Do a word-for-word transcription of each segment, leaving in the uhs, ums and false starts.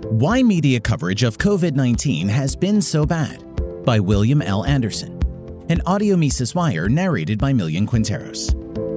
Why Media Coverage of COVID nineteen Has Been So Bad by William L. Anderson. An audio Mises Wire narrated by Millian Quinteros.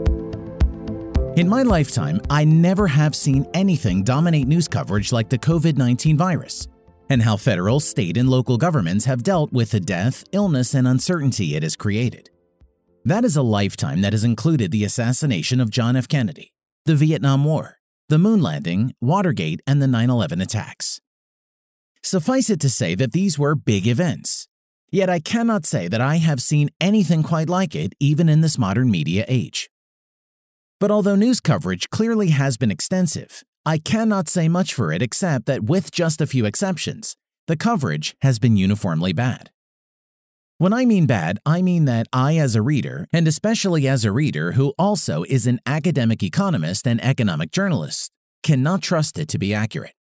In my lifetime, I never have seen anything dominate news coverage like the COVID nineteen virus, and how federal, state, and local governments have dealt with the death, illness, and uncertainty it has created. That is a lifetime that has included the assassination of John F. Kennedy, the Vietnam War, the moon landing, Watergate, and the nine eleven attacks. Suffice it to say that these were big events. Yet I cannot say that I have seen anything quite like it even in this modern media age. But although news coverage clearly has been extensive, I cannot say much for it except that with just a few exceptions, the coverage has been uniformly bad. When I mean bad, I mean that I as a reader, and especially as a reader who also is an academic economist and economic journalist, cannot trust it to be accurate.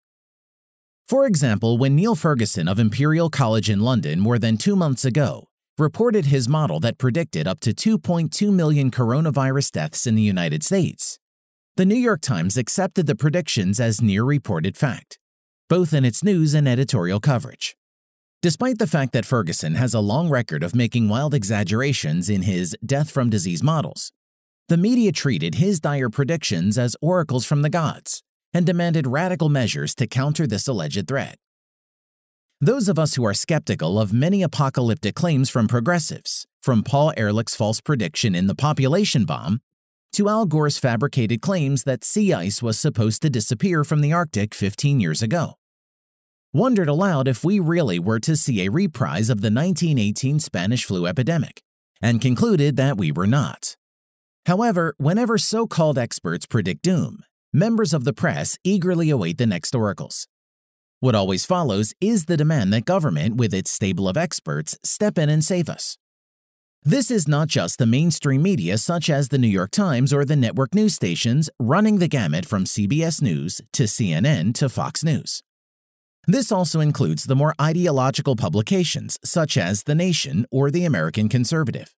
For example, when Neil Ferguson of Imperial College in London more than two months ago reported his model that predicted up to two point two million coronavirus deaths in the United States, the New York Times accepted the predictions as near reported fact, both in its news and editorial coverage. Despite the fact that Ferguson has a long record of making wild exaggerations in his death from disease models, the media treated his dire predictions as oracles from the gods and demanded radical measures to counter this alleged threat. Those of us who are skeptical of many apocalyptic claims from progressives, from Paul Ehrlich's false prediction in The Population Bomb to Al Gore's fabricated claims that sea ice was supposed to disappear from the Arctic fifteen years ago, wondered aloud if we really were to see a reprise of the nineteen eighteen Spanish flu epidemic, and concluded that we were not. However, whenever so-called experts predict doom, members of the press eagerly await the next oracles. What always follows is the demand that government, with its stable of experts, step in and save us. This is not just the mainstream media such as the New York Times or the network news stations running the gamut from C B S News to C N N to Fox News. This also includes the more ideological publications such as The Nation or The American Conservative.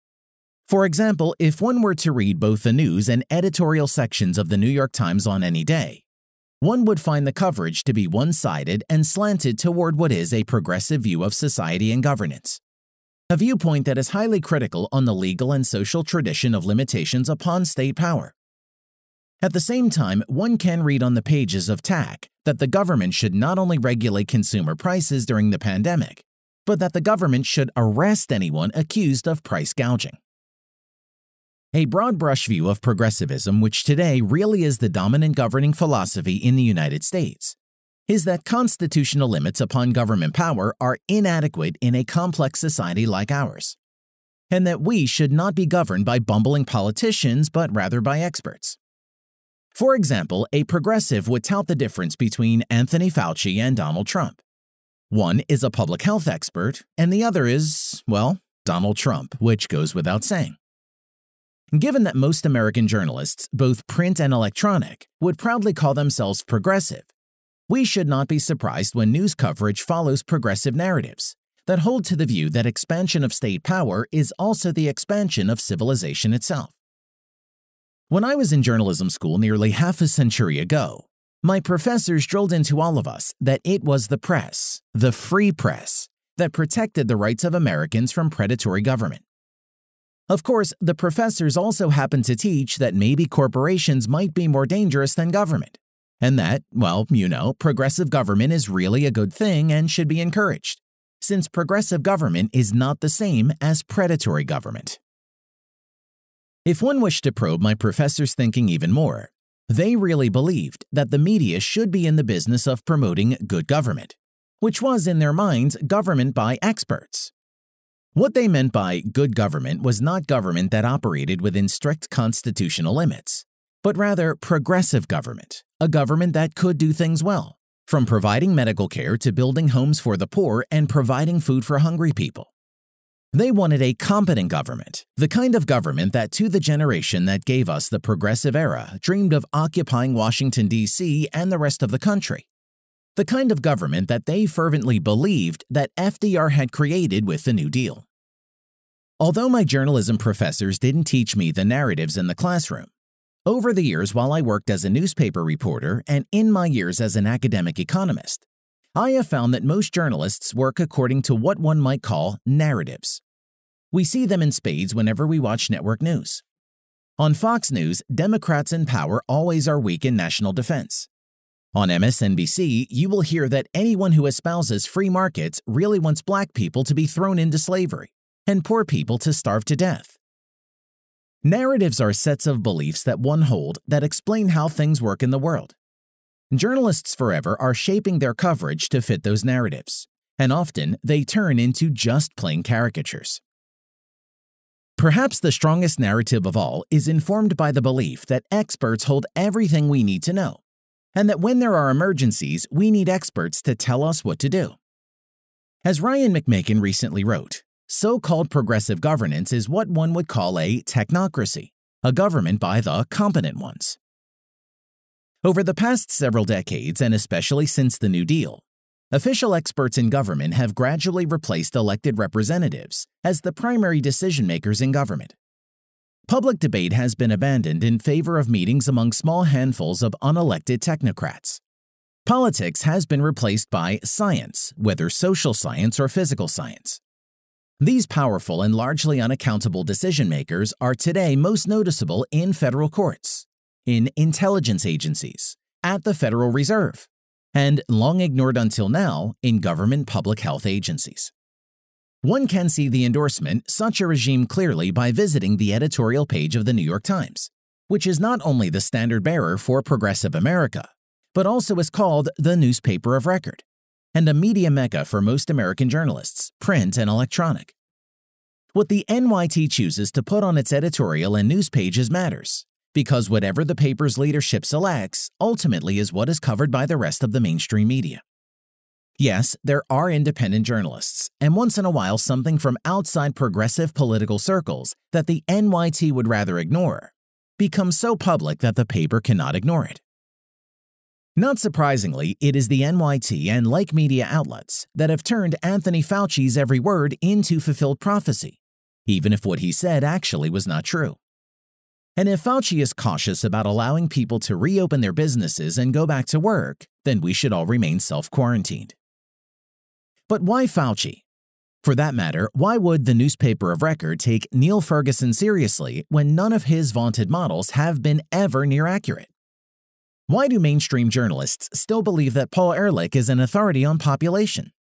For example, if one were to read both the news and editorial sections of the New York Times on any day, one would find the coverage to be one-sided and slanted toward what is a progressive view of society and governance, a viewpoint that is highly critical on the legal and social tradition of limitations upon state power. At the same time, one can read on the pages of T A C that the government should not only regulate consumer prices during the pandemic, but that the government should arrest anyone accused of price gouging. A broad brush view of progressivism, which today really is the dominant governing philosophy in the United States, is that constitutional limits upon government power are inadequate in a complex society like ours, and that we should not be governed by bumbling politicians but rather by experts. For example, a progressive would tout the difference between Anthony Fauci and Donald Trump. One is a public health expert, and the other is, well, Donald Trump, which goes without saying. Given that most American journalists, both print and electronic, would proudly call themselves progressive, we should not be surprised when news coverage follows progressive narratives that hold to the view that expansion of state power is also the expansion of civilization itself. When I was in journalism school nearly half a century ago, my professors drilled into all of us that it was the press, the free press, that protected the rights of Americans from predatory government. Of course, the professors also happened to teach that maybe corporations might be more dangerous than government, and that, well, you know, progressive government is really a good thing and should be encouraged, since progressive government is not the same as predatory government. If one wished to probe my professors' thinking even more, they really believed that the media should be in the business of promoting good government, which was, in their minds, government by experts. What they meant by good government was not government that operated within strict constitutional limits, but rather progressive government, a government that could do things well, from providing medical care to building homes for the poor and providing food for hungry people. They wanted a competent government, the kind of government that to the generation that gave us the progressive era dreamed of occupying Washington, D C and the rest of the country. The kind of government that they fervently believed that F D R had created with the New Deal. Although my journalism professors didn't teach me the narratives in the classroom, over the years while I worked as a newspaper reporter and in my years as an academic economist, I have found that most journalists work according to what one might call narratives. We see them in spades whenever we watch network news. On Fox News, Democrats in power always are weak in national defense. On M S N B C, you will hear that anyone who espouses free markets really wants black people to be thrown into slavery and poor people to starve to death. Narratives are sets of beliefs that one hold that explain how things work in the world. Journalists forever are shaping their coverage to fit those narratives, and often they turn into just plain caricatures. Perhaps the strongest narrative of all is informed by the belief that experts hold everything we need to know, and that when there are emergencies, we need experts to tell us what to do. As Ryan McMaken recently wrote, so-called progressive governance is what one would call a technocracy, a government by the competent ones. Over the past several decades, and especially since the New Deal, official experts in government have gradually replaced elected representatives as the primary decision-makers in government. Public debate has been abandoned in favor of meetings among small handfuls of unelected technocrats. Politics has been replaced by science, whether social science or physical science. These powerful and largely unaccountable decision-makers are today most noticeable in federal courts, in intelligence agencies, at the Federal Reserve, and long ignored until now in government public health agencies. One can see the endorsement such a regime clearly by visiting the editorial page of the New York Times, which is not only the standard bearer for progressive America, but also is called the newspaper of record, and a media mecca for most American journalists, print and electronic. What the N Y T chooses to put on its editorial and news pages matters, because whatever the paper's leadership selects ultimately is what is covered by the rest of the mainstream media. Yes, there are independent journalists, and once in a while something from outside progressive political circles that the N Y T would rather ignore becomes so public that the paper cannot ignore it. Not surprisingly, it is the N Y T and like media outlets that have turned Anthony Fauci's every word into fulfilled prophecy, even if what he said actually was not true. And if Fauci is cautious about allowing people to reopen their businesses and go back to work, then we should all remain self-quarantined. But why Fauci? For that matter, why would the newspaper of record take Neil Ferguson seriously when none of his vaunted models have been ever near accurate? Why do mainstream journalists still believe that Paul Ehrlich is an authority on population?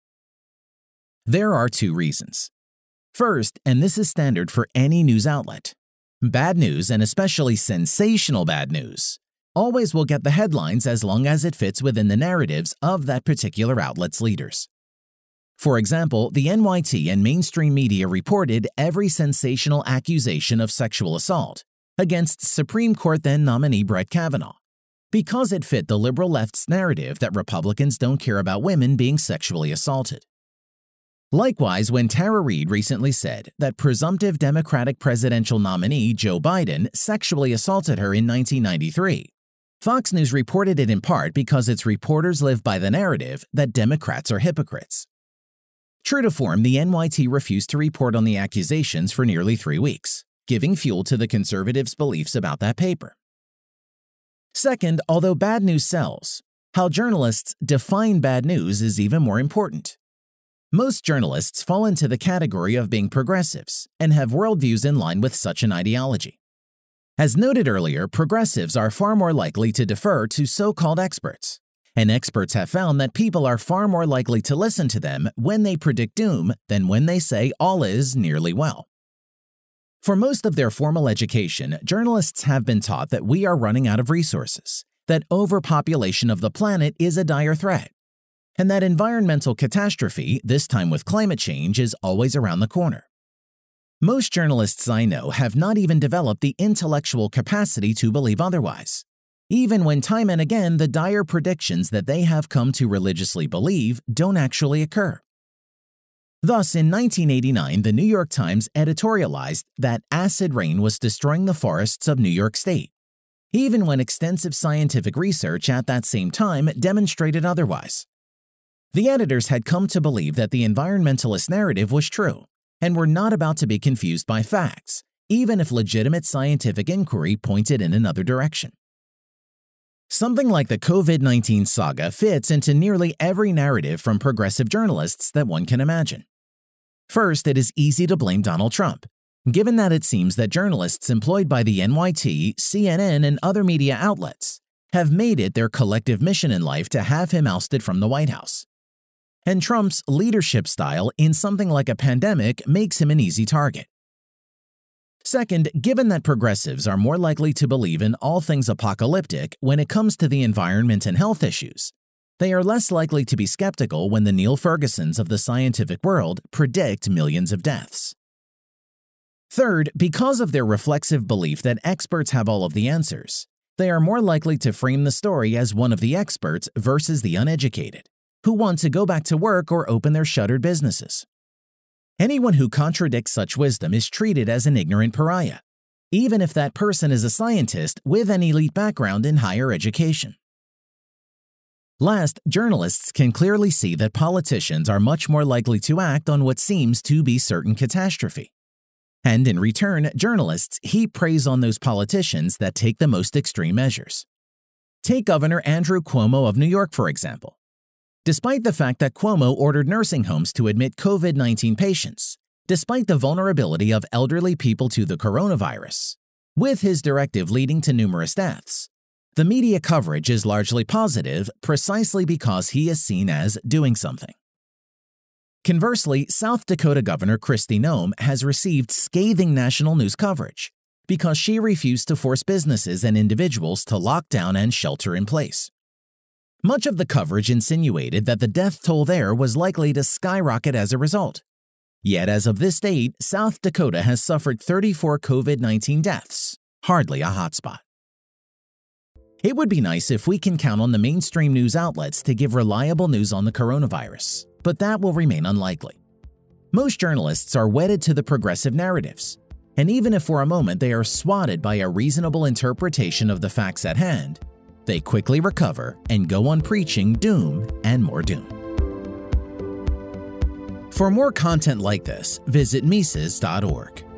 There are two reasons. First, and this is standard for any news outlet, bad news, and especially sensational bad news, always will get the headlines as long as it fits within the narratives of that particular outlet's leaders. For example, the N Y T and mainstream media reported every sensational accusation of sexual assault against Supreme Court then nominee Brett Kavanaugh, because it fit the liberal left's narrative that Republicans don't care about women being sexually assaulted. Likewise, when Tara Reade recently said that presumptive Democratic presidential nominee Joe Biden sexually assaulted her in nineteen ninety-three, Fox News reported it in part because its reporters live by the narrative that Democrats are hypocrites. True to form, the N Y T refused to report on the accusations for nearly three weeks, giving fuel to the conservatives' beliefs about that paper. Second, although bad news sells, how journalists define bad news is even more important. Most journalists fall into the category of being progressives and have worldviews in line with such an ideology. As noted earlier, progressives are far more likely to defer to so-called experts, and experts have found that people are far more likely to listen to them when they predict doom than when they say all is nearly well. For most of their formal education, journalists have been taught that we are running out of resources, that overpopulation of the planet is a dire threat, and that environmental catastrophe, this time with climate change, is always around the corner. Most journalists I know have not even developed the intellectual capacity to believe otherwise, even when time and again the dire predictions that they have come to religiously believe don't actually occur. Thus, in nineteen eighty-nine, the New York Times editorialized that acid rain was destroying the forests of New York State, even when extensive scientific research at that same time demonstrated otherwise. The editors had come to believe that the environmentalist narrative was true and were not about to be confused by facts, even if legitimate scientific inquiry pointed in another direction. Something like the COVID nineteen saga fits into nearly every narrative from progressive journalists that one can imagine. First, it is easy to blame Donald Trump, given that it seems that journalists employed by the N Y T, C N N, and other media outlets have made it their collective mission in life to have him ousted from the White House. And Trump's leadership style in something like a pandemic makes him an easy target. Second, given that progressives are more likely to believe in all things apocalyptic when it comes to the environment and health issues, they are less likely to be skeptical when the Neil Fergusons of the scientific world predict millions of deaths. Third, because of their reflexive belief that experts have all of the answers, they are more likely to frame the story as one of the experts versus the uneducated, who want to go back to work or open their shuttered businesses. Anyone who contradicts such wisdom is treated as an ignorant pariah, even if that person is a scientist with an elite background in higher education. Last, journalists can clearly see that politicians are much more likely to act on what seems to be certain catastrophe. And in return, journalists heap praise on those politicians that take the most extreme measures. Take Governor Andrew Cuomo of New York, for example. Despite the fact that Cuomo ordered nursing homes to admit COVID nineteen patients, despite the vulnerability of elderly people to the coronavirus, with his directive leading to numerous deaths, the media coverage is largely positive precisely because he is seen as doing something. Conversely, South Dakota Governor Kristi Noem has received scathing national news coverage because she refused to force businesses and individuals to lock down and shelter in place. Much of the coverage insinuated that the death toll there was likely to skyrocket as a result. Yet as of this date, South Dakota has suffered thirty-four COVID nineteen deaths, hardly a hotspot. It would be nice if we can count on the mainstream news outlets to give reliable news on the coronavirus, but that will remain unlikely. Most journalists are wedded to the progressive narratives, and even if for a moment they are swatted by a reasonable interpretation of the facts at hand, they quickly recover and go on preaching doom and more doom. For more content like this, visit Mises dot org.